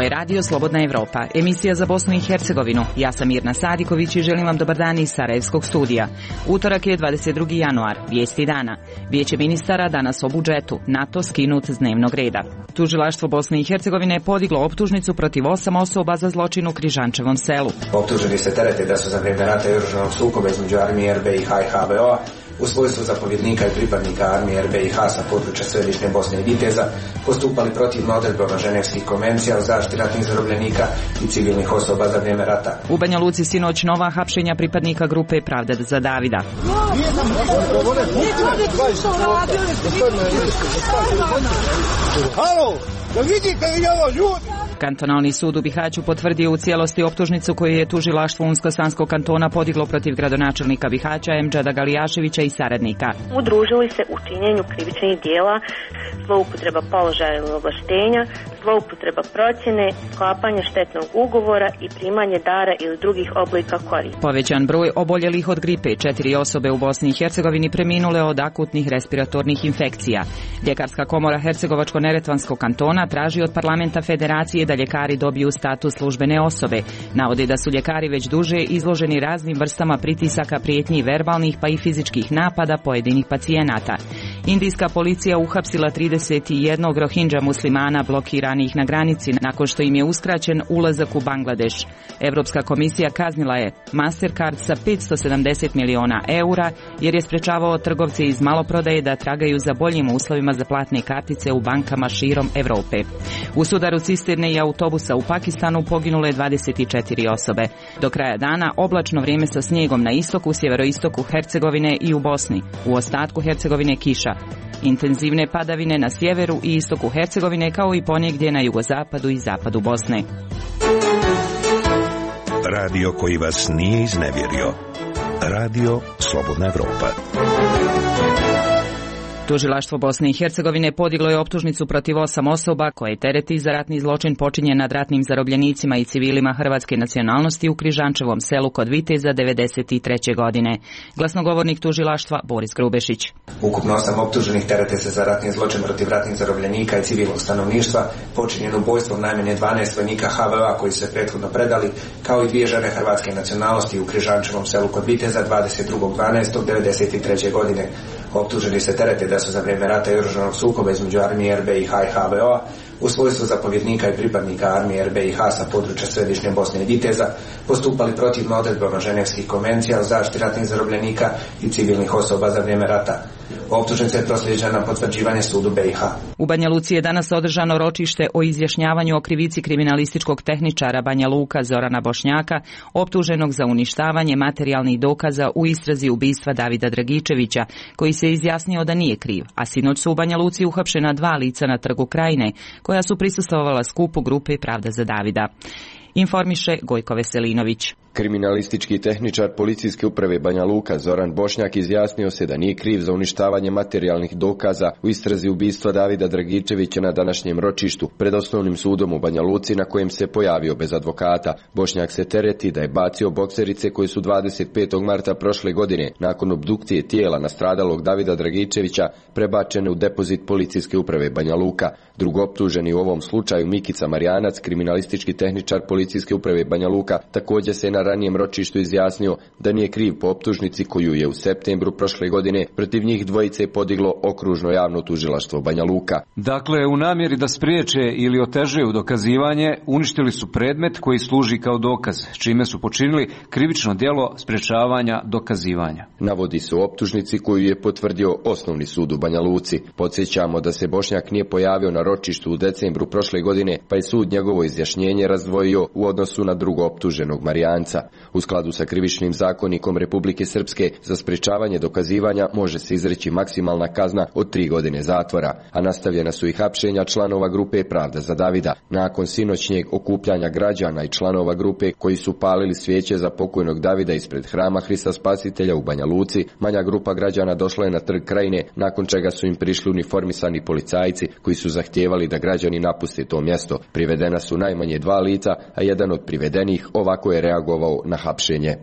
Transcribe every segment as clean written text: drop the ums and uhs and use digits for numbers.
Ovo je Radio Slobodna Evropa, emisija za Bosnu i Hercegovinu. Ja sam Mirna Sadiković i želim vam dobar dan iz Sarajevskog studija. Utorak je 22. januar, vijesti dana. Vijeće ministara danas o budžetu, NATO skinut s dnevnog reda. Tužilaštvo Bosne i Hercegovine je podiglo optužnicu protiv 8 osoba za zločin u Križančevom selu. Optuženi se terete da su za vrijeme rata i oružanog sukoba između armije RBiH i HVO-a u svojstvu zapovjednika i pripadnika armije RBiH sa područja središnje Bosne i Viteza postupali protivno odredbama Ženevskih konvencija o zaštiti ratnih zarobljenika i civilnih osoba za vrijeme rata. U Banja Luci sinoć nova hapšenja pripadnika grupe Pravda za Davida. Halo, da vidite vi ovo ljudi? Kantonalni sud u Bihaću potvrdio u cijelosti optužnicu koju je tužilaštvo Unsko-Sanskog kantona podiglo protiv gradonačelnika Bihaća Emdžada Galijaševića i saradnika. Udružili se u činjenju krivičnih dijela, zloupotreba položaja ili ovlaštenja, zloupotreba procjene, sklapanje štetnog ugovora i primanje dara ili drugih oblika koristi. Povećan broj oboljelih od gripe, 4 osobe u Bosni i Hercegovini preminule od akutnih respiratornih infekcija. Ljekarska komora Hercegovačko-Neretvanskog kantona traži od parlamenta federacije da ljekari dobiju status službene osobe. Navode da su ljekari već duže izloženi raznim vrstama pritisaka, prijetnji, verbalnih pa i fizičkih napada pojedinih pacijenata. Indijska policija uhapsila 31 Rohingya muslimana blokiranih na granici nakon što im je uskraćen ulazak u Bangladeš. Europska komisija kaznila je Mastercard sa 570 miliona eura jer je sprečavao trgovce iz maloprodaje da tragaju za boljim uslovima za platne kartice u bankama širom Europe. U sudaru cisterne i autobusa u Pakistanu poginule 24 osobe. Do kraja dana oblačno vrijeme sa snijegom na istoku, sjeveroistoku Hercegovine i u Bosni. U ostatku Hercegovine kiša. Intenzivne padavine na sjeveru i istoku Hercegovine kao i ponegdje na jugozapadu i zapadu Bosne. Radio koji vas nije iznevjerio. Radio Slobodna Evropa. Tužilaštvo Bosne i Hercegovine podiglo je optužnicu protiv 8 osoba koje tereti za ratni zločin počinjen nad ratnim zarobljenicima i civilima hrvatske nacionalnosti u Križančevom selu kod Viteza 1993. godine. Glasnogovornik tužilaštva Boris Grubešić. Ukupno 8 optuženih terete se za ratni zločin protiv ratnih zarobljenika i civilnog stanovništva, počinjen ubojstvom najmanje 12 vojnika HVO-a koji su se prethodno predali, kao i 2 žene hrvatske nacionalnosti u Križančevom selu kod Viteza 22.12.1993. godine. Optuženi se terete da su za vrijeme rata i oružanog sukoba između armije RBiH i HVO-a u svojstvu zapovjednika i pripadnika armije RBiH sa područja središnje Bosne i Viteza postupali protivno odredbama Ženevskih konvencija o zaštiti ratnih zarobljenika i civilnih osoba za vrijeme rata. Optužnica je proslijeđena na potvrđivanje sudu BiH. U Banja Luci je danas održano ročište o izjašnjavanju o krivici kriminalističkog tehničara Banja Luka Zorana Bošnjaka, optuženog za uništavanje materijalnih dokaza u istrazi ubistva Davida Dragičevića, koji se izjasnio da nije kriv, a sinoć su u Banja Luci uhapšena 2 lica na Trgu Krajine, koja su prisustvovala skupu grupe Pravda za Davida. Informiše Gojko Veselinović. Kriminalistički tehničar policijske uprave Banja Luka Zoran Bošnjak izjasnio se da nije kriv za uništavanje materijalnih dokaza u istrazi ubistva Davida Dragičevića na današnjem ročištu pred osnovnim sudom u Banja Luci, na kojem se pojavio bez advokata. Bošnjak se tereti da je bacio bokserice koje su 25. marta prošle godine nakon obdukcije tijela nastradalog Davida Dragičevića prebačene u depozit policijske uprave Banja Luka. Drugooptuženi u ovom slučaju Mikica Marijanac, kriminalistički tehničar policijske uprave Banja Luka, također se na ranijem ročištu izjasnio da nije kriv po optužnici koju je u septembru prošle godine protiv njih dvojice podiglo okružno javno tužilaštvo Banja Luka. Dakle, u namjeri da spriječe ili otežaju dokazivanje, uništili su predmet koji služi kao dokaz, čime su počinili krivično djelo sprječavanja dokazivanja. Navodi se u optužnici koju je potvrdio osnovni sud u Banja Luci. Podsjećamo da se Bošnjak nije pojavio na ročištu u decembru prošle godine, pa je sud njegovo izjašnjenje razdvojio u odnosu na drugo optuženog Marijanca. U skladu sa krivičnim zakonikom Republike Srpske za sprječavanje dokazivanja može se izreći maksimalna kazna od 3 godine zatvora, a nastavljena su i hapšenja članova grupe Pravda za Davida. Nakon sinoćnjeg okupljanja građana i članova grupe koji su palili svijeće za pokojnog Davida ispred hrama Hrista Spasitelja u Banja Luci, manja grupa građana došla je na Trg Krajine, nakon čega su im prišli uniformisani policajci koji su zahtijevali da građani napuste to mjesto. Privedena su najmanje 2 lica, a jedan od privedenih ovako je reagovao na hapšenje.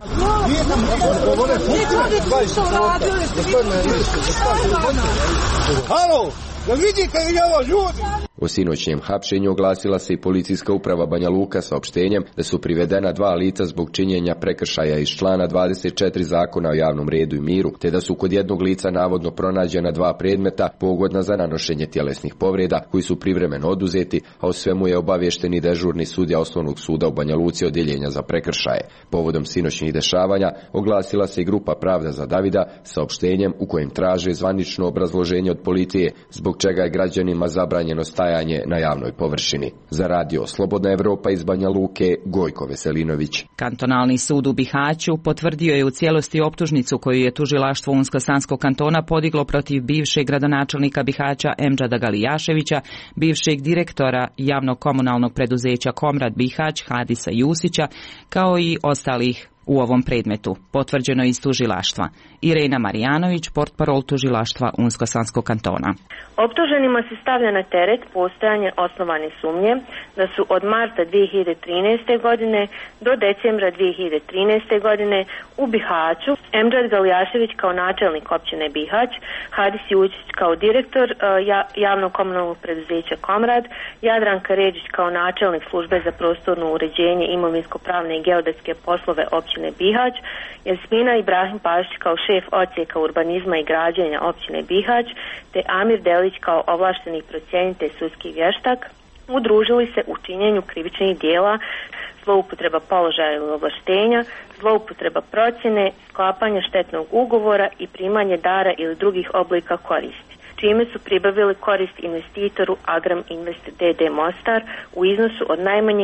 Halo, da vidite vi ovo ljudi! O sinoćnjem hapšenju oglasila se i policijska uprava Banja Luka saopštenjem da su privedena 2 lica zbog činjenja prekršaja iz člana 24 Zakona o javnom redu i miru, te da su kod jednog lica navodno pronađena 2 predmeta pogodna za nanošenje tjelesnih povreda koji su privremeno oduzeti, a o svemu je obaviješteni dežurni sudija Osnovnog suda u Banja Luci odjeljenja za prekršaje. Povodom sinoćnih dešavanja oglasila se i grupa Pravda za Davida saopštenjem u kojem traže zvanično obrazloženje od policije zbog čega je građanima zabranjeno stajanje na javnoj površini. Za radio Slobodna Evropa iz Banja Luke, Gojko Veselinović. Kantonalni sud u Bihaću potvrdio je u cijelosti optužnicu koju je tužilaštvo Unsko-Sanskog kantona podiglo protiv bivšeg gradonačelnika Bihaća Emdžada Galijaševića, bivšeg direktora javnog komunalnog preduzeća Komrad Bihać Hadisa Jusića, kao i ostalih u ovom predmetu, potvrđeno iz tužilaštva. Irena Marijanović, portparol tužilaštva Unsko-Sanskog kantona. Optuženima se stavlja na teret postojanje osnovane sumnje da su od marta 2013. godine do decembra 2013. godine u Bihaću Emdžad Galijašević kao načelnik općine Bihać, Hadis Jusić kao direktor javnog komunalnog preduzeća Komrad, Jadranka Ređić kao načelnik službe za prostorno uređenje, imovinsko-pravne i geodetske poslove općine Bihać, Jasmina Ibrahim Pašić kao šef odsjeka urbanizma i građenja općine Bihać, te Amir Delić kao ovlašteni procjenitelj sudski vještak, udružili se u činjenju krivičnih dijela zloupotreba položaja ili ovlaštenja, zloupotreba procjene, sklapanja štetnog ugovora i primanje dara ili drugih oblika koristi, čime su pribavili korist investitoru Agram Invest DD Mostar u iznosu od najmanje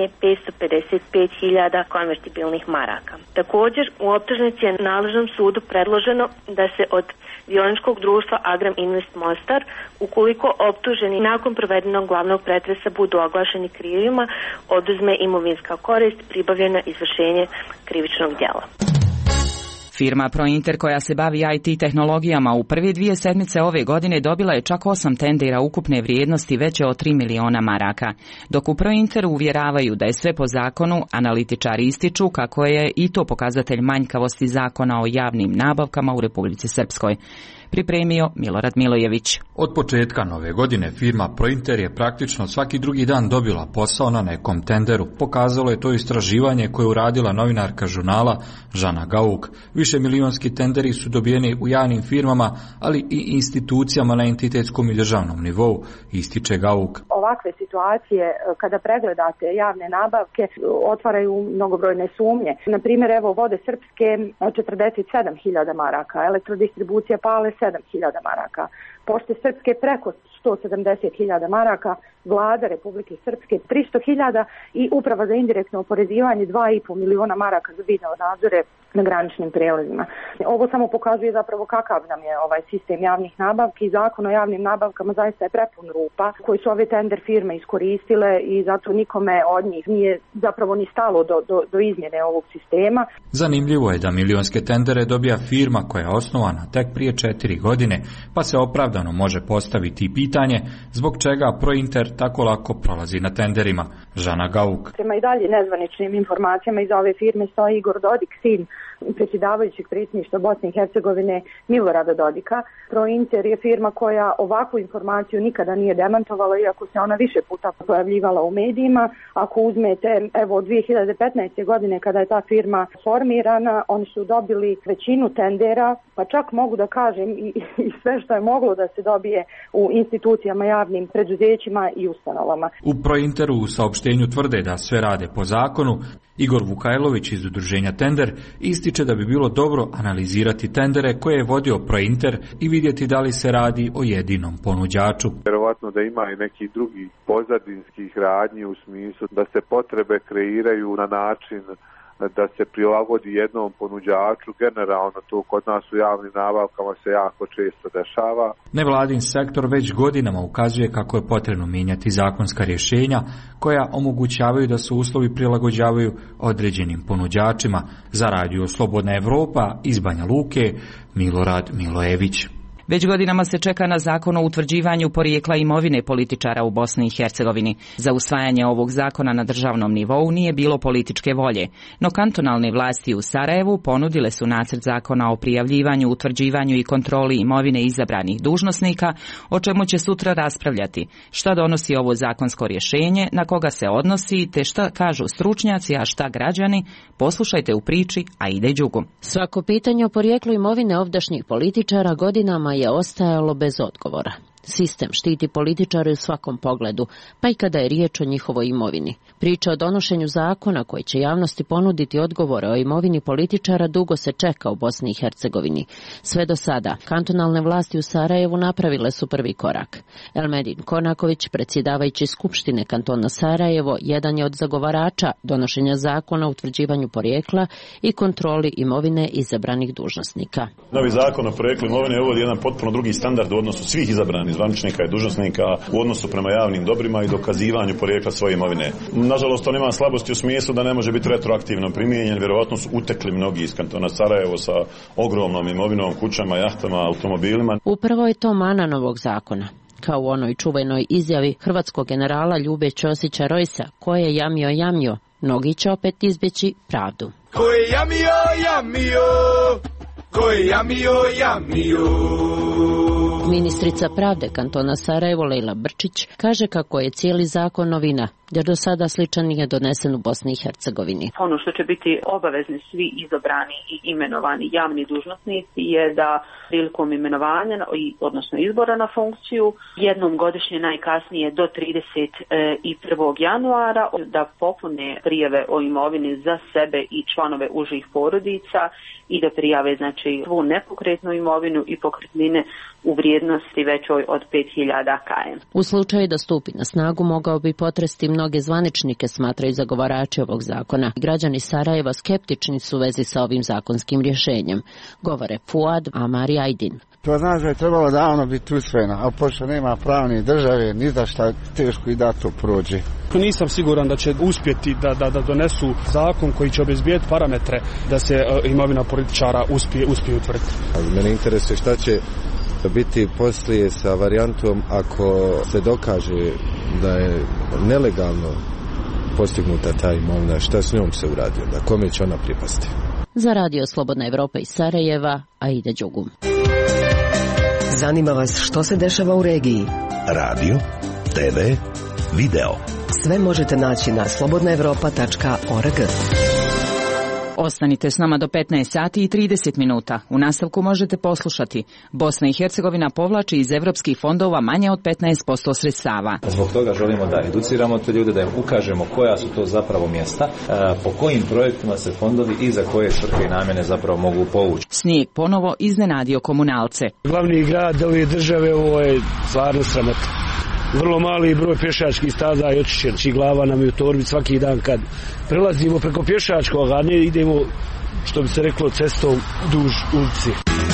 555.000 konvertibilnih maraka. Također, u optužnici je nadležnom sudu predloženo da se od dioničkog društva Agram Invest Mostar, ukoliko optuženi nakon provedenog glavnog pretresa budu oglašeni krivima, oduzme imovinska korist pribavljena izvršenje krivičnog djela. Firma Prointer koja se bavi IT tehnologijama u prve 2 sedmice ove godine dobila je čak 8 tendera ukupne vrijednosti veće od 3 miliona maraka. Dok u Prointeru uvjeravaju da je sve po zakonu, analitičari ističu kako je i to pokazatelj manjkavosti zakona o javnim nabavkama u Republici Srpskoj. Pripremio Milorad Milojević. Od početka nove godine firma Prointer je praktično svaki drugi dan dobila posao na nekom tenderu. Pokazalo je to istraživanje koje je uradila novinarka žurnala Žana Gauk. Višemilionski tenderi su dobijeni u javnim firmama, ali i institucijama na entitetskom i državnom nivou, ističe Gauk. Ovakve situacije, kada pregledate javne nabavke, otvaraju mnogobrojne sumnje. Na primjer, evo, Vode Srpske 47.000 maraka, Elektrodistribucija Pale 7.000 maraka, Pošte Srpske preko 170.000 maraka, Vlada Republike Srpske 300.000 i Uprava za indirektno oporezivanje 2,5 miliona maraka za video nadzore na graničnim prijelazima. Ovo samo pokazuje zapravo kakav nam je ovaj sistem javnih nabavki. Zakon o javnim nabavkama zaista je prepun rupa koji su ove tender firme iskoristile i zato nikome od njih nije zapravo ni stalo do izmjene ovog sistema. Zanimljivo je da milionske tendere dobija firma koja je osnovana tek prije 4 godine, pa se opravdano može postaviti pitanje zbog čega Prointer tako lako prolazi na tenderima. Žana Gauk. Prema i dalje nezvaničnim informacijama iz ove firme stoji Igor Dodik, sin predsjedavajućeg predsjedništva Bosne i Hercegovine Milorada Dodika. Prointer je firma koja ovakvu informaciju nikada nije demantovala, iako se ona više puta pojavljivala u medijima. Ako uzmete, evo, od 2015. godine kada je ta firma formirana, oni su dobili većinu tendera, pa čak mogu da kažem i sve što je moglo da se dobije u institucijama, javnim preduzećima i ustanovama. U Prointeru u saopštenju tvrde da sve rade po zakonu. Igor Vukajlović iz udruženja Tender ističe da bi bilo dobro analizirati tendere koje je vodio Prointer i vidjeti da li se radi o jedinom ponuđaču. Vjerovatno da ima i neki drugi pozadinskih radnji u smislu da se potrebe kreiraju na način da se prilagodi jednom ponuđaču. Generalno to kod nas u javnim nabavkama se jako često dešava. Nevladin sektor već godinama ukazuje kako je potrebno mijenjati zakonska rješenja koja omogućavaju da se uslovi prilagođavaju određenim ponuđačima. Za radio Slobodna Evropa iz Banja Luke, Milorad Milojević. Već godinama se čeka na zakon o utvrđivanju porijekla imovine političara u Bosni i Hercegovini. Za usvajanje ovog zakona na državnom nivou nije bilo političke volje, no kantonalne vlasti u Sarajevu ponudile su nacrt zakona o prijavljivanju, utvrđivanju i kontroli imovine izabranih dužnosnika, o čemu će sutra raspravljati. Šta donosi ovo zakonsko rješenje, na koga se odnosi, te šta kažu stručnjaci, a šta građani, poslušajte u priči Aide Đugum. Svako pitanje o porijeklu imovine ovdašnjih političara godinama je ostajalo bez odgovora. Sistem štiti političare u svakom pogledu, pa i kada je riječ o njihovoj imovini. Priča o donošenju zakona koji će javnosti ponuditi odgovore o imovini političara dugo se čeka u Bosni i Hercegovini. Sve do sada, kantonalne vlasti u Sarajevu napravile su prvi korak. Elmedin Konaković, predsjedavajući Skupštine kantona Sarajevo, jedan je od zagovarača donošenja zakona o utvrđivanju porijekla i kontroli imovine izabranih dužnosnika. Novi zakon o porijeklu imovine uvodi jedan potpuno drugi standard u odnosu svih izabranih zvaničnika i dužnosnika u odnosu prema javnim dobrima i dokazivanju porijekla svoje imovine. Nažalost, on ima slabosti u smislu da ne može biti retroaktivno primijenjen. Vjerovatno su utekli mnogi iz kantona Sarajevo sa ogromnom imovinom, kućama, jahtama, automobilima. Upravo je to mana novog zakona. Kao u onoj čuvenoj izjavi hrvatskog generala Ljube Ćosića Rojsa, ko je jamio, mnogi će opet izbjeći pravdu. Ko je jamio, ko je jamio. Ministrica pravde kantona Sarajevo Lejla Brčić kaže kako je cijeli zakon novina, jer do sada sličan nije donesen u Bosni i Hercegovini. Ono što će biti obavezni svi izabrani i imenovani javni dužnosnici je da prilikom imenovanja, odnosno izbora na funkciju, jednom godišnje najkasnije do 31. januara da popune prijave o imovini za sebe i članove užih porodica i da prijave svu nepokretnu imovinu i pokretnine u vrijednosti većoj od 5.000 km. U slučaju da stupi na snagu mogao bi potresti mnoge zvaničnike, smatraju zagovarači ovog zakona. Građani Sarajeva skeptični su u vezi sa ovim zakonskim rješenjem, govore Fuad Amar i Ajdin. To znači da je trebalo davno biti usvojeno, a pošto nema pravne države, ni za šta teško i da to prođe. Nisam siguran da će uspjeti da donesu zakon koji će obezbijeti parametre da se imovina političara uspije utvrditi. Mene interesuje šta će biti poslije sa varijantom ako se dokaže da je nelegalno postignuta ta imovina, šta s njom se uradi, da kome će ona pripasti. Za Radio Slobodna Evropa iz Sarajeva, Aida Đugum. Zanima vas što se dešava u regiji? Radio, TV, video. Sve možete naći na slobodnaevropa.org. Ostanite s nama do 15 sati i 30 minuta. U nastavku možete poslušati. Bosna i Hercegovina povlači iz evropskih fondova manje od 15% sredstava. Zbog toga želimo da educiramo te ljude, da im ukažemo koja su to zapravo mjesta, po kojim projektima se fondovi i za koje svrhe i namjene zapravo mogu povući. Snijeg ponovo iznenadio komunalce. Glavni grad ove države, ovo je stvarno sramota. Vrlo mali broj pješačkih staza i očišćenih glava nam je u torbi svaki dan kad prelazimo preko pješačkog, a ne idemo, što bi se reklo, cestom duž ulici.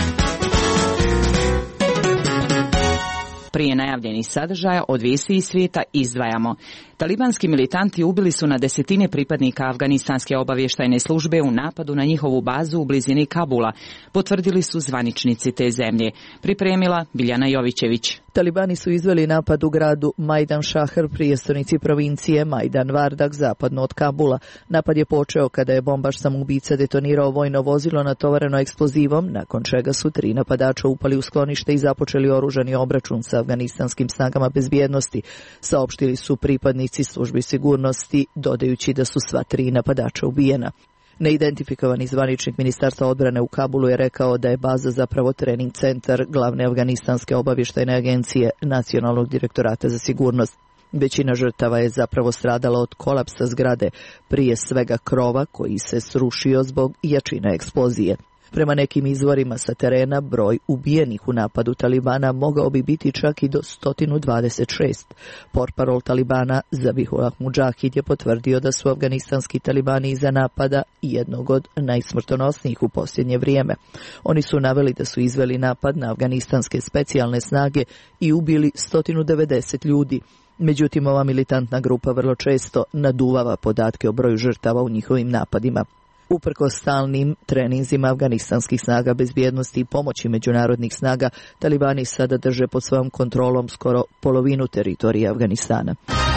Prije najavljenih sadržaja od vijesti iz svijeta izdvajamo. Talibanski militanti ubili su na desetine pripadnika afganistanske obavještajne službe u napadu na njihovu bazu u blizini Kabula, potvrdili su zvaničnici te zemlje. Pripremila Biljana Jovićević. Talibani su izveli napad u gradu Majdan Šahr, prijestolnici provincije Majdan Vardak, zapadno od Kabula. Napad je počeo kada je bombaš samoubica detonirao vojno vozilo natovareno eksplozivom, nakon čega su 3 napadača upali u sklonište i započeli oružani obračun sa afganistanskim snagama bezbjednosti, saopštili su pripadnici službi sigurnosti, dodajući da su sva 3 napadača ubijena. Neidentifikovani zvaničnik Ministarstva odbrane u Kabulu je rekao da je baza zapravo trening centar glavne afganistanske obavještajne agencije Nacionalnog direktorata za sigurnost. Većina žrtava je zapravo stradala od kolapsa zgrade, prije svega krova koji se srušio zbog jačine eksplozije. Prema nekim izvorima sa terena, broj ubijenih u napadu Talibana mogao bi biti čak i do 126. Portparol Talibana Zabihullah Mudžahid je potvrdio da su afganistanski talibani iza napada jednog od najsmrtonosnijih u posljednje vrijeme. Oni su naveli da su izveli napad na afganistanske specijalne snage i ubili 190 ljudi. Međutim, ova militantna grupa vrlo često naduvava podatke o broju žrtava u njihovim napadima. Uprkos stalnim treninzima afganistanskih snaga bezbjednosti i pomoći međunarodnih snaga, talibani sada drže pod svojom kontrolom skoro polovinu teritorija Afganistana.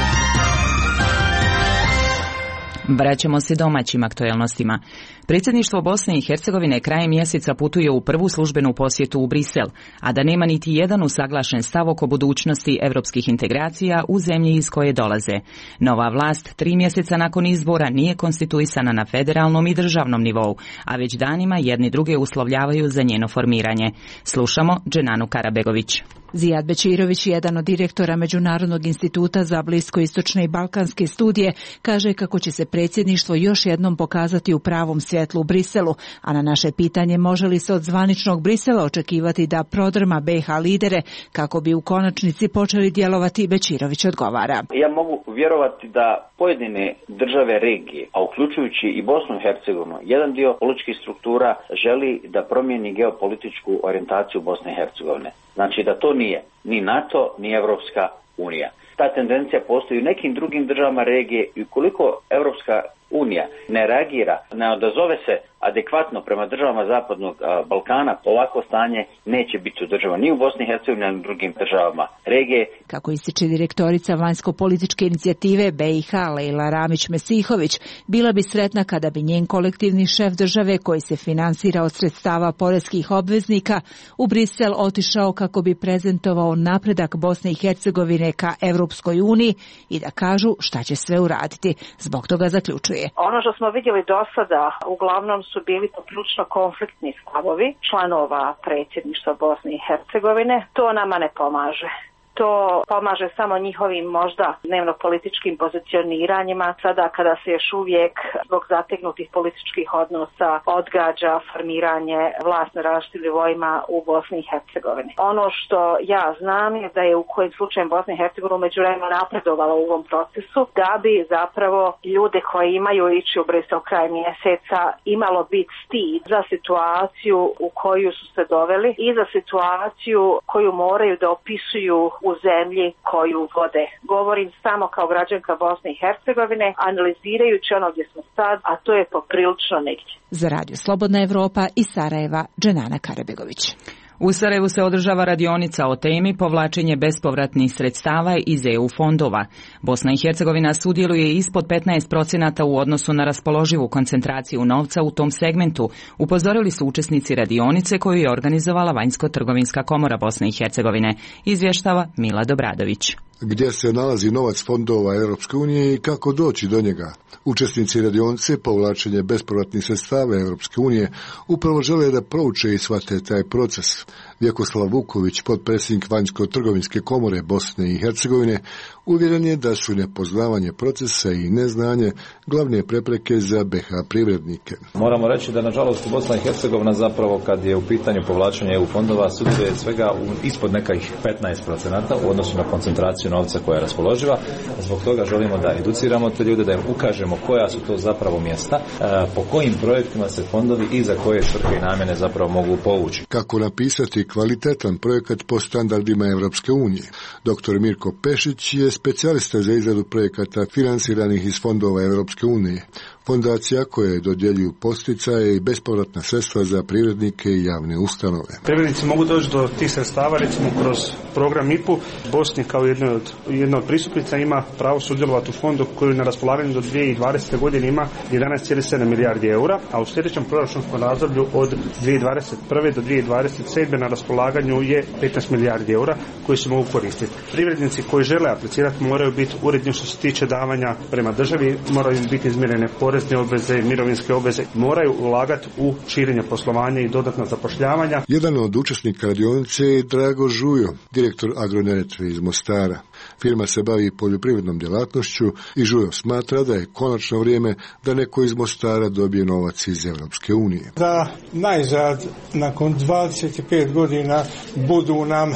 Vraćamo se domaćim aktuelnostima. Predsjedništvo Bosne i Hercegovine krajem mjeseca putuje u prvu službenu posjetu u Brisel, a da nema niti jedan usaglašen stav oko budućnosti europskih integracija u zemlji iz koje dolaze. Nova vlast 3 mjeseca nakon izbora nije konstituisana na federalnom i državnom nivou, a već danima jedni druge uslovljavaju za njeno formiranje. Slušamo Dženanu Karabegović. Zijad Bećirović, jedan od direktora Međunarodnog instituta za bliskoistočne i balkanske studije, kaže kako će se predsjedništvo još jednom pokazati u pravom svjetlu u Briselu, a na naše pitanje može li se od zvaničnog Brisela očekivati da prodrma BiH lidere kako bi u konačnici počeli djelovati, Bećirović odgovara. Ja mogu vjerovati da pojedine države regije, a uključujući i Bosnu i Hercegovinu, jedan dio političkih struktura želi da promijeni geopolitičku orijentaciju Bosne i Hercegovine. Znači da to nije ni NATO, ni Evropska unija. Ta tendencija postoji u nekim drugim državama regije i ukoliko Evropska unija ne reagira, ne odazove se adekvatno prema državama Zapadnog Balkana, ovako stanje neće biti održano ni u Bosni i Hercegovini, ni u drugim državama regije. Kako ističe direktorica vanjsko-političke inicijative BiH Lejla Ramić-Mesihović, bila bi sretna kada bi njen kolektivni šef države, koji se finansira od sredstava poreskih obveznika, u Brisel otišao kako bi prezentovao napredak Bosne i Hercegovine ka Evropskoj uniji i da kažu šta će sve uraditi. Zbog toga zaključuje. Ono što smo vidjeli do sada uglavnom su bili poprilično konfliktni stavovi članova predsjedništva Bosne i Hercegovine. To nama ne pomaže. To pomaže samo njihovim možda dnevno-političkim pozicioniranjima, sada kada se još uvijek zbog zategnutih političkih odnosa odgađa formiranje vlasti na različitim nivoima u Bosni i Hercegovini. Ono što ja znam je da je u kojim slučajem Bosna i Hercegovina međuvremeno napredovala u ovom procesu, da bi zapravo ljude koji imaju ići u Brisel kraj mjeseca imalo biti stid za situaciju u koju su se doveli i za situaciju koju moraju da opisuju u zemlji koju vode. Govorim samo kao građanka Bosne i Hercegovine, analizirajući ono gdje smo sad, a to je poprilično negdje. Za Radio Slobodna Evropa iz Sarajeva, Dženana Karabegović. U Sarajevu se održava radionica o temi povlačenje bespovratnih sredstava iz EU fondova. Bosna i Hercegovina sudjeluje ispod 15% u odnosu na raspoloživu koncentraciju novca u tom segmentu, upozorili su učesnici radionice koju je organizovala Vanjsko-trgovinska komora Bosne i Hercegovine, izvještava Mila Dobradović. Gdje se nalazi novac fondova Europske unije i kako doći do njega. Učesnici radionice povlačenje bespovratnih sredstava Europske unije upravo žele da prouče i shvate taj proces. Vjekoslav Vuković, potpredsjednik Vanjsko-trgovinske komore Bosne i Hercegovine, uvjeren je da su nepoznavanje procesa i neznanje glavne prepreke za BiH privrednike. Moramo reći da nažalost Bosna i Hercegovina zapravo kad je u pitanju povlačenja EU fondova sudjeluje svega ispod nekih 15% u odnosu na koncentraciju novca koja je raspoloživa. Zbog toga želimo da educiramo te ljude, da im ukažemo koja su to zapravo mjesta, po kojim projektima se fondovi i za koje svrhe i namjene zapravo mogu povući. Kako napisati kvalitetan projekat po standardima Europske unije? Dr. Mirko Pešić je specijalista za izradu projekata finansiranih iz fondova Europske unije. Fondacija koje dodjeljuju posticaje i bespovratna sredstva za privrednike i javne ustanove. Privrednici mogu doći do tih sredstava recimo kroz program IPU. Bosni kao jedna od pristupnica ima pravo sudjelovati u fondu koji na raspolaganju do 2020. godine ima 11,7 milijardi eura, a u sljedećem proračunskom razdoblju od 2021. do 2027. na raspolaganju je 15 milijardi eura koji se mogu koristiti. Privrednici koji žele aplicirati moraju biti uredni što se tiče davanja prema državi, moraju biti izmjerene porezne obveze, mirovinske obveze, moraju ulagati u širenje poslovanja i dodatna zapošljavanja. Jedan od učesnika radionice je Drago Žujo, direktor Agroneretve iz Mostara. Firma se bavi poljoprivrednom djelatnošću i Žujo smatra da je konačno vrijeme da neko iz Mostara dobije novac iz Europske unije. Da najzad, nakon 25 godina, budu nam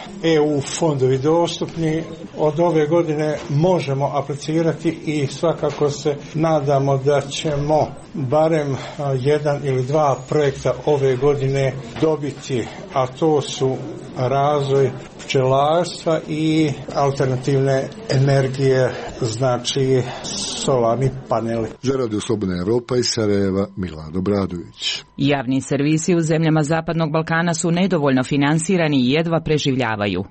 EU fondovi dostupni. Od ove godine možemo aplicirati i svakako se nadamo da ćemo barem 1 ili 2 projekta ove godine dobiti, a to su razvoj pčelarstva i alternativne energije, znači solarni paneli. Za Radio Slobodna Evropa iz Sarajeva, Milad Obradović. Javni servisi u zemljama Zapadnog Balkana su nedovoljno finansirani i jedva preživljavaju,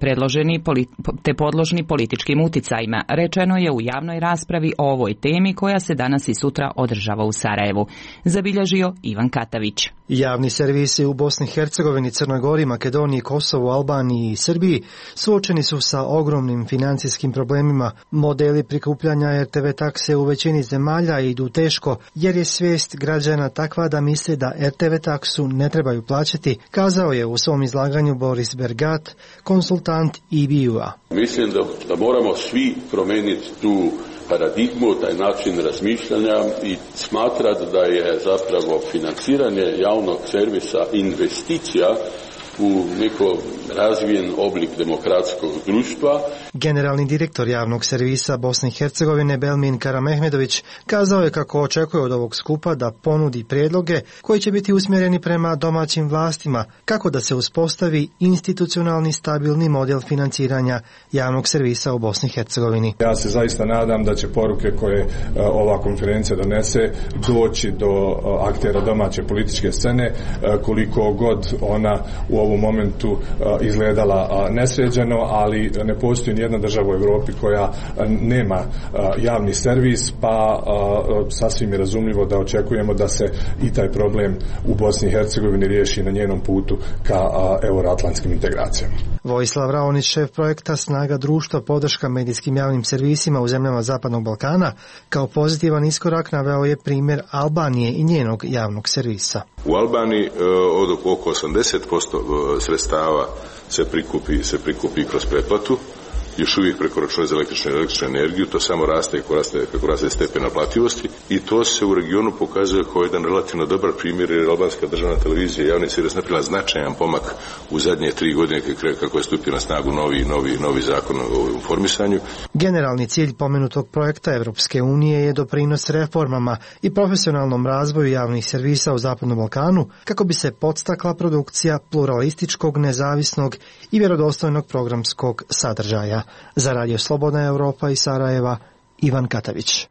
te podložni političkim uticajima, rečeno je u javnoj raspravi o ovoj temi koja se danas i sutra održava u Sarajevu, zabilježio Ivan Katavić. Javni servisi u Bosni i Hercegovini, Crnoj Gori, Makedoniji, Kosovu, Albaniji i Srbiji suočeni su sa ogromnim financijskim problemima. Modeli prikupljanja RTV takse u većini zemalja idu teško jer je svijest građana takva da misle da RTV taksu ne trebaju plaćati, kazao je u svom izlaganju Boris Bergat, konsultant EBU-a. Mislim da moramo svi promijeniti tu paradigmu, taj način razmišljanja i smatrati da je zapravo financiranje javnog servisa investicija u neko razvijen oblik demokratskog društva. Generalni direktor javnog servisa Bosne i Hercegovine Belmin Karamehmedović kazao je kako očekuje od ovog skupa da ponudi prijedloge koji će biti usmjereni prema domaćim vlastima, kako da se uspostavi institucionalni stabilni model financiranja javnog servisa u Bosni i Hercegovini. Ja se zaista nadam da će poruke koje ova konferencija donese doći do aktera domaće političke scene, koliko god ona u ovom momentu izgledala nesređeno, ali ne postoji nijedna država u Europi koja nema javni servis, pa sasvim je razumljivo da očekujemo da se i taj problem u Bosni i Hercegovini riješi na njenom putu ka euroatlantskim integracijama. Vojislav Raonić, šef projekta Snaga društva podrška medijskim javnim servisima u zemljama Zapadnog Balkana, kao pozitivan iskorak naveo je primjer Albanije i njenog javnog servisa. U Albaniji od oko 80% sredstava se prikupi kroz pretplatu, još uvijek preko računa za električnu energiju, to samo raste kako raste stepen naplativosti i to se u regionu pokazuje kao jedan relativno dobar primjer jer albanska državna televizija javni servis napravila značajan pomak u zadnje 3 godine kako je stupio na snagu novi zakon o informisanju. Generalni cilj pomenutog projekta Evropske unije je doprinos reformama i profesionalnom razvoju javnih servisa u Zapadnom Balkanu kako bi se podstakla produkcija pluralističkog, nezavisnog i vjerodostojnog programskog sadržaja. Za Radio Slobodna Evropa iz Sarajeva, Ivan Katavić.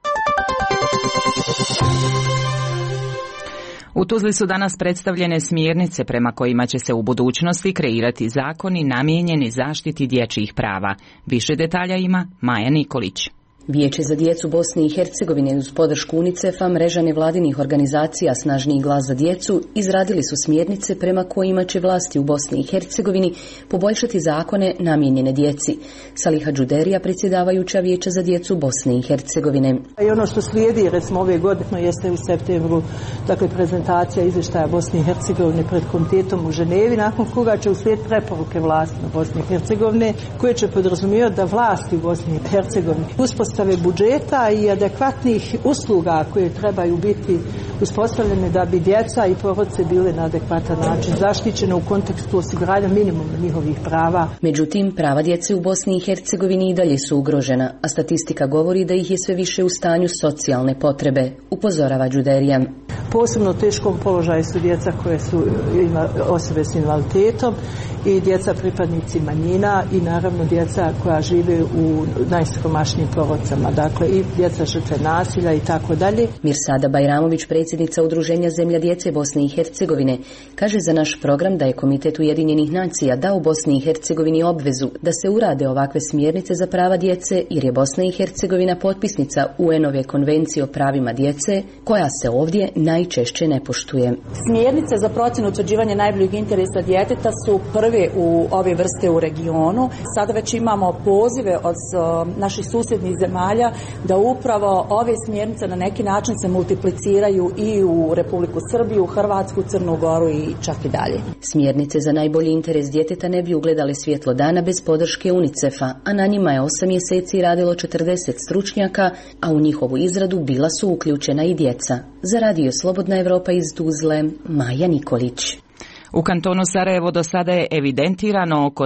U Tuzli su danas predstavljene smjernice prema kojima će se u budućnosti kreirati zakoni namijenjeni zaštiti dječjih prava. Više detalja ima Maja Nikolić. Vijeće za djecu Bosne i Hercegovine uz podršku UNICEF-a, mreža nevladinih organizacija Snažniji glas za djecu, izradili su smjernice prema kojima će vlasti u Bosni i Hercegovini poboljšati zakone namijenjene djeci. Saliha Džuderija, predsjedavajuća Vijeća za djecu Bosne i Hercegovine. I ono što slijedi, recimo ove godine, jeste u septembru, dakle prezentacija izvještaja Bosne i Hercegovine pred komitetom u Ženevi, nakon koga će uslijediti preporuke vlastima Bosne i Hercegovine, koje će podrazumijevati da vlasti u Bosni i Hercegovini uspostave budžeta i adekvatnih usluga koje trebaju biti uspostavljene da bi djeca i porodice bile na adekvatan način zaštićene u kontekstu osiguranja minimuma njihovih prava. Međutim, prava djece u Bosni i Hercegovini i dalje su ugrožena, a statistika govori da ih je sve više u stanju socijalne potrebe, upozorava Džuderija. Posebno teškom položaju su djeca koje su osobe s invaliditetom i djeca pripadnici manjina i naravno djeca koja žive u najsiromašnijim porodicama, dakle i djeca žrtve nasilja i tako dalje. Mirsada Bajramović, predsjednica Udruženja Zemlja djece Bosne i Hercegovine, kaže za naš program da je Komitet Ujedinjenih nacija dao Bosni i Hercegovini obvezu da se urade ovakve smjernice za prava djece jer je Bosna i Hercegovina potpisnica UN-ove konvencije o pravima djece koja se ovdje najčešće ne poštuje. Smjernice za procjenu utvrđivanja najboljeg interesa djeteta su prve u ove vrste u regionu. Sada već imamo pozive od naših susjednih zemalja da upravo ove smjernice na neki način se multipliciraju i u Republiku Srbiju, Hrvatsku, Crnu Goru i čak i dalje. Smjernice za najbolji interes djeteta ne bi ugledale svjetlo dana bez podrške UNICEF-a, a na njima je 8 mjeseci radilo 40 stručnjaka, a u njihovu izradu bila su uključena i djeca. Za Radio Slobodna Evropa iz Tuzle, Maja Nikolić. U kantonu Sarajevo do sada je evidentirano oko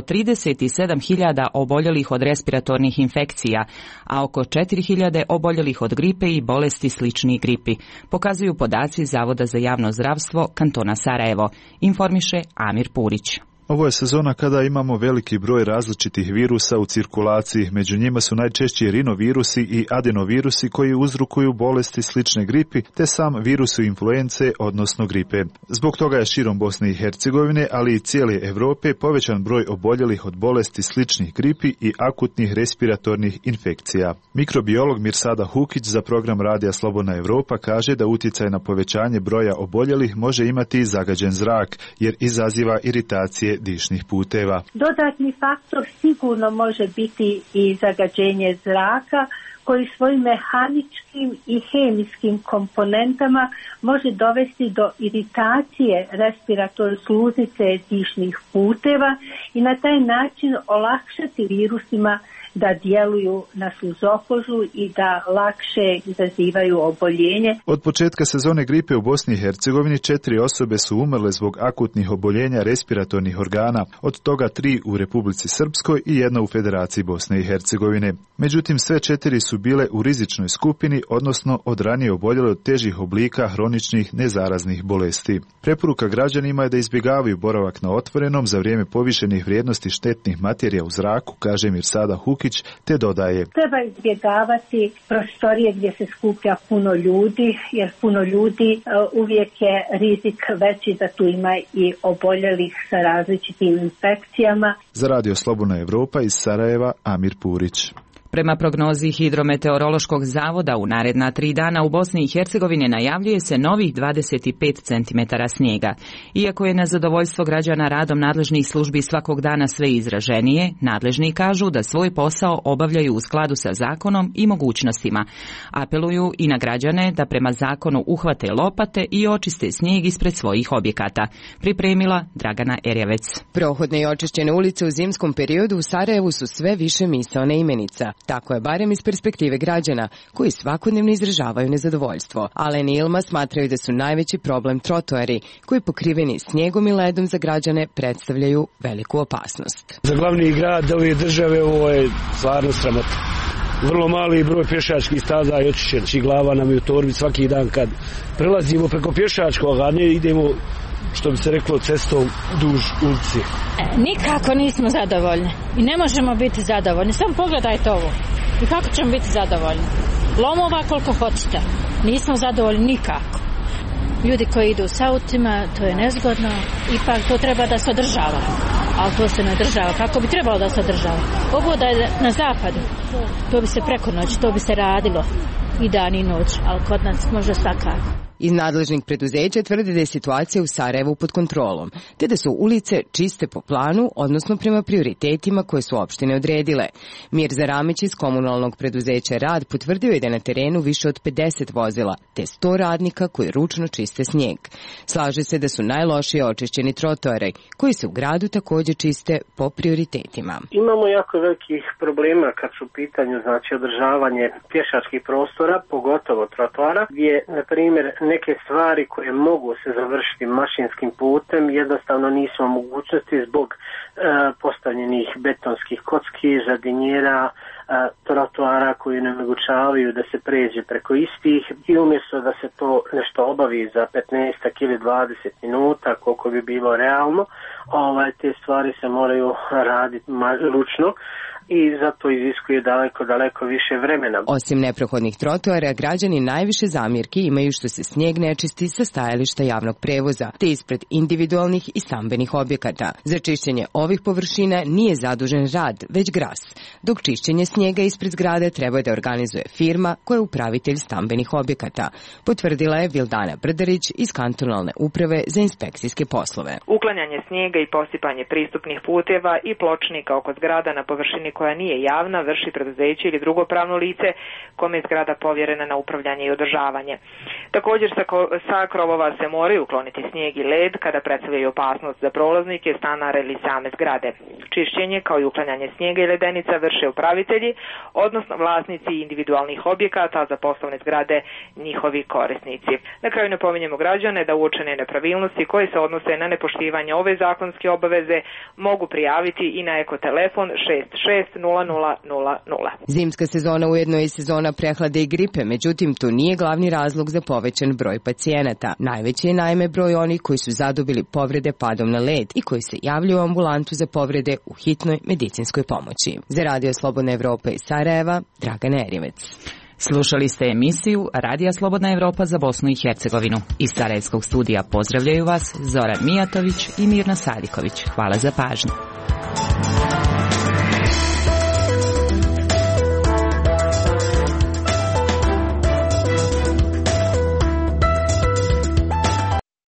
37.000 oboljelih od respiratornih infekcija, a oko 4.000 oboljelih od gripe i bolesti sličnih gripi, pokazuju podaci Zavoda za javno zdravstvo kantona Sarajevo, informiše Amir Purić. Ovo je sezona kada imamo veliki broj različitih virusa u cirkulaciji. Među njima su najčešće rinovirusi i adenovirusi koji uzrokuju bolesti slične gripi, te sam virusu influence, odnosno gripe. Zbog toga je širom Bosne i Hercegovine, ali i cijele Europe, povećan broj oboljelih od bolesti sličnih gripi i akutnih respiratornih infekcija. Mikrobiolog Mirsada Hukić za program Radija Slobodna Europa kaže da utjecaj na povećanje broja oboljelih može imati i zagađen zrak, jer izaziva iritacije dišnih puteva. Dodatni faktor sigurno može biti i zagađenje zraka, koji svojim mehaničkim i hemijskim komponentama može dovesti do iritacije respiratorne sluznice dišnih puteva i na taj način olakšati virusima da djeluju na sluzokožu i da lakše izazivaju oboljenje. Od početka sezone gripe u Bosni i Hercegovini 4 osobe su umrle zbog akutnih oboljenja respiratornih organa, od toga 3 u Republici Srpskoj i 1 u Federaciji Bosne i Hercegovine. Međutim, sve 4 su bile u rizičnoj skupini, odnosno od ranije oboljele od težih oblika hroničnih nezaraznih bolesti. Preporuka građanima je da izbjegavaju boravak na otvorenom za vrijeme povišenih vrijednosti štetnih materija u zraku, kaže Mirsada Hukić, te dodaje: treba izbjegavati prostorije gdje se skuplja puno ljudi, jer puno ljudi uvijek je rizik veći da tu ima i oboljelih sa različitim infekcijama. Za Radio Slobodna Europa iz Sarajeva, Amir Purić. Prema prognozi Hidrometeorološkog zavoda u naredna 3 dana u Bosni i Hercegovini najavljuje se novih 25 cm snijega. Iako je nezadovoljstvo građana radom nadležnih službi svakog dana sve izraženije, nadležni kažu da svoj posao obavljaju u skladu sa zakonom i mogućnostima. Apeluju i na građane da prema zakonu uhvate lopate i očiste snijeg ispred svojih objekata. Pripremila Dragana Erjavec. Prohodne i očišćene ulice u zimskom periodu u Sarajevu su sve više misaone imenica. Tako je barem iz perspektive građana, koji svakodnevno izražavaju nezadovoljstvo. Alen i Ilma smatraju da su najveći problem trotoari, koji pokriveni snijegom i ledom za građane predstavljaju veliku opasnost. Za glavni grad ove države ovo je stvarno sramota. Vrlo mali broj pješačkih staza i očišćenih glava nam je u torbi svaki dan kad prelazimo preko pješačkog, a ne idemo, što bi se reklo, cestom duž ulici. Nikako nismo zadovoljni i ne možemo biti zadovoljni. Samo pogledajte ovo. I kako ćemo biti zadovoljni? Lomova koliko hoćete. Nismo zadovoljni nikako. Ljudi koji idu s autima, to je nezgodno. Ipak to treba da se održava. Ali to se ne održava. Kako bi trebalo da se održava? Ovo da je na zapadu. To bi se preko noći, to bi se radilo. I dan i noć. Ali kod nas može svakako. Iz nadležnih preduzeća tvrde da je situacija u Sarajevu pod kontrolom, te da su ulice čiste po planu, odnosno prema prioritetima koje su opštine odredile. Mirza Ramić iz komunalnog preduzeća Rad potvrdio je da je na terenu više od 50 vozila, te 100 radnika koji ručno čiste snijeg. Slaže se da su najlošije očišćeni trotoari, koji se u gradu također čiste po prioritetima. Imamo jako velikih problema kad su u pitanju održavanje pješačkih prostora, pogotovo trotoara, gdje, na primjer, neke stvari koje mogu se završiti mašinskim putem jednostavno nismo mogućnosti zbog postavljenih betonskih kocki, žardinjera, trotoara koji ne omogućavaju da se pređe preko istih i umjesto da se to nešto obavi za 15 ili 20 minuta koliko bi bilo realno, te stvari se moraju raditi ručno i zato iziskuje daleko više vremena. Osim neprohodnih trotoara, građani najviše zamjerki imaju što se snijeg ne čisti sa stajališta javnog prevoza, te ispred individualnih i stambenih objekata. Za čišćenje ovih površina nije zadužen rad, već GRAS, dok čišćenje snijega ispred zgrade treba da organizuje firma koja je upravitelj stambenih objekata, potvrdila je Vildana Brdarić iz kantonalne uprave za inspekcijske poslove. Uklanjanje snijega i posipanje pristupnih puteva i pločnika oko zgrada na površini koja nije javna vrši preduzeće ili drugo pravno lice kome je zgrada povjerena na upravljanje i održavanje. Također sa krovova se moraju ukloniti snijeg i led kada predstavljaju opasnost za prolaznike, stanare ili same zgrade. Čišćenje kao i uklanjanje snijega i ledenica vrše upravitelji, odnosno vlasnici individualnih objekata, za poslovne zgrade njihovi korisnici. Na kraju napominjemo građane da uočene nepravilnosti koje se odnose na nepoštivanje ove zakonske obaveze mogu prijaviti i na eko telefon 66 Zimska sezona ujedno je i sezona prehlade i gripe, međutim to nije glavni razlog za povećan broj pacijenata. Najveći je naime broj onih koji su zadobili povrede padom na led i koji se javljaju u ambulantu za povrede u hitnoj medicinskoj pomoći. Za Radio Slobodna Evropa iz Sarajeva, Dragana Erjevec. Slušali ste emisiju Radija Slobodna Evropa za Bosnu i Hercegovinu. Iz Sarajevskog studija pozdravljaju vas Zoran Mijatović i Mirna Sadiković. Hvala za pažnju.